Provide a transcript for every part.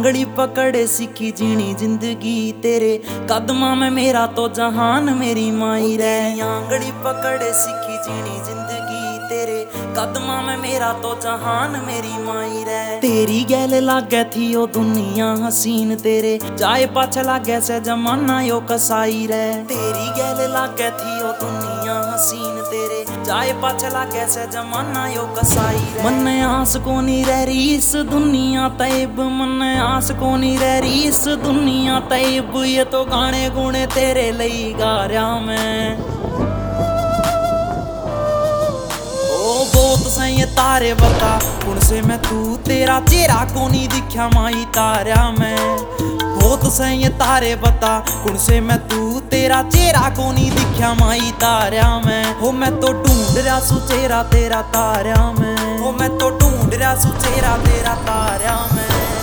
आंगली पकड़े सीखी जीनी जिंदगी तेरे कदमां में मेरा तो जहान मेरी माई रे। आंगली पकड़े सीखी जीनी जिंदगी तेरे कदमां में मेरा तो जहान मेरी माई रे। तेरी गैल लागे थी ओ दुनिया हसीन तेरे जाए पाछ लागे से जमाना यो कसाई रे। तेरी गैल लागे थी ओ दुनिया हसीन तेरे जाए पाछ लागे से जमाना यो कसाई रे। मन आस कोनी रह रही इस दुनिया तैब, मन आस कोनी रह रही इस दुनिया तैब। ये तो गाने गुणे तेरे लई गा रहा मैं। बहुत सही तारे बता कुण से मैं तू तेरा चेहरा कोनी दिख्या माई तारा मैं। बहुत सही तारे बता कुण से मैं तू तेरा चेहरा कोनी दिख्या माई तारा मैं। हो मैं तो ढूंढ रहा सु चेहरा तेरा तारा मैं। हो मैं तो ढूंढ रहा सु चेहरा तेरा तारा मैं।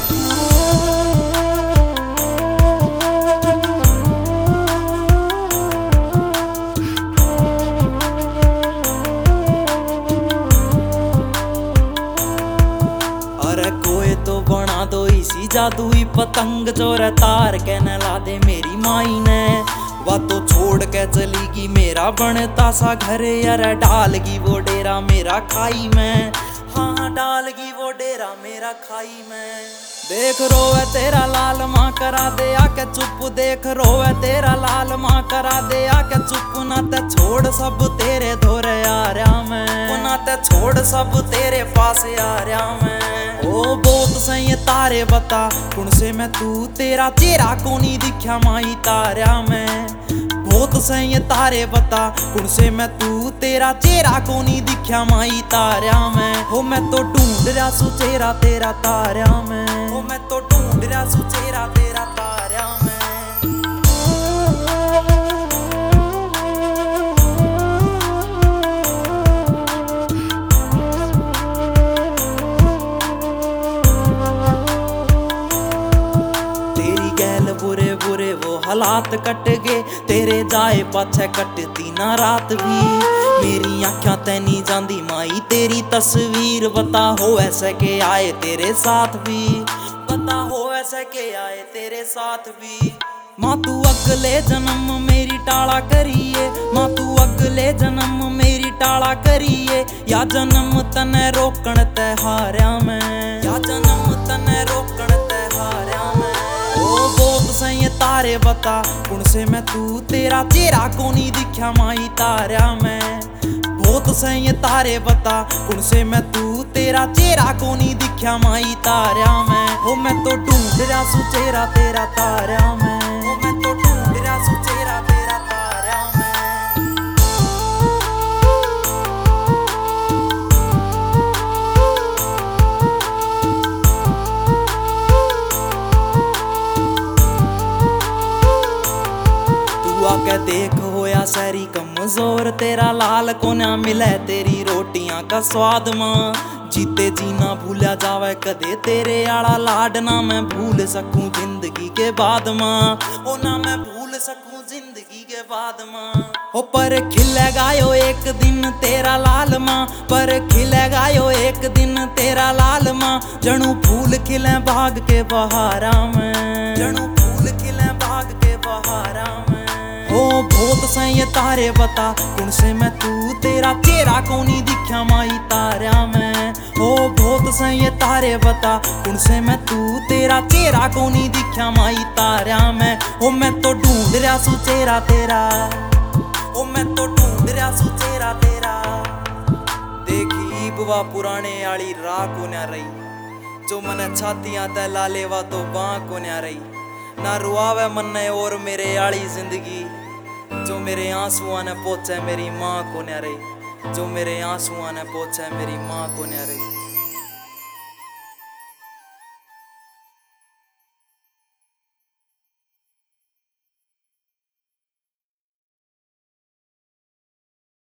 तो बना दो इसी जादुई पतंग जो रे तार के न ला दे मेरी माई ने। वह तो छोड़ के चलीगी मेरा बनता सा घर यार, डालगी वो डेरा मेरा खाई में। हाँ डालगी वो डेरा मेरा खाई में। देख रोवे तेरा लाल माँ करा दे आके चुप, देख रोवे तेरा लाल माँ करा दे आके चुप। ना ते छोड़ सब तेरे धोरे आ रहा मैं, ना ते छोड़ सब तेरे पास आ रहा मैं। ओ बहुत सही तारे बता कुण से मैं तू तेरा चेहरा कोनी दिख्या माई तारा मैं। बहुत सही तारे बता कुण से मैं तू तेरा चेहरा कोनी दिख्या माई तारा मैं। हो मैं तो ढूंढ रहा सु चेहरा तेरा तारा मैं। हो मैं तो ढूंढ रहा सु चेहरा तेरा तारा मैं। बुरे बुरे वो हालात कट गए तेरे जाए पाछे कटती ना रात भी। मेरी आँखां तैनी जांदी माई तेरी तस्वीर, बता हो ऐसे के आए तेरे साथ भी। बता हो ऐसे के आए तेरे साथ भी। माँ तू अगले जन्म मेरी टाला करिए, माँ तू अगले जन्म मेरी टाला करिए। या जन्म तने रोकण ते हार्या मैं, या जन्म तने रोकण ते हार्या मैं। ओ बहुत सही तारे बता कुण से मैं तू तेरा चेहरा कोनी दिख्या माई तारा मैं। बहुत सही तारे बता कुण से मैं तू तेरा चेहरा कोनी दिख्या माई तारा मैं। हो मैं तो ढूंढ रहा सु चेहरा तेरा तारा मैं। हो मैं तो ढूंढ रहा सु चेहरा तेरा तारा मैं। आके देख होया सारी कमजोर तेरा लाल कोना मिले तेरी रोटियां का स्वाद मां। जीते जीना भूला जावे कदे तेरे आला लाड, ना मैं भूल सकूं जिंदगी के बाद मां। ओ ना मैं भूल सकूं जिंदगी के बाद मां। ओ पर खिलेगा यो एक दिन तेरा लाल मां, पर खिलेगा यो एक दिन तेरा लाल मां। जणू फूल खिले बाग के बहारा में, जणू फूल खिले बाग के बहारा में। ओ बहुत सही तारे बता कुण से मैं तू तेरा चेहरा कोनी दिख्या माई तारा मैं। ओ बहुत सही तारे बता कुण से मैं तू तेरा चेहरा कोनी दिख्या माई तारा मैं। ओ मैं तो ढूंढ रहा सु चेहरा तेरा, ओ मैं तो ढूंढ रहा सु चेहरा तेरा। देखी बुआ पुराने आली राह कोन्या रही, जो मने छातियां ते लालेवा तो बाँ कोन्या रही। ना रुआवे मन्ने और मेरे आली जिंदगी, जो मेरे आंसुआं ने पोछे मेरी माँ को न्या रही। जो मेरे आंसुआं ने पोछे मेरी माँ को न्या रही।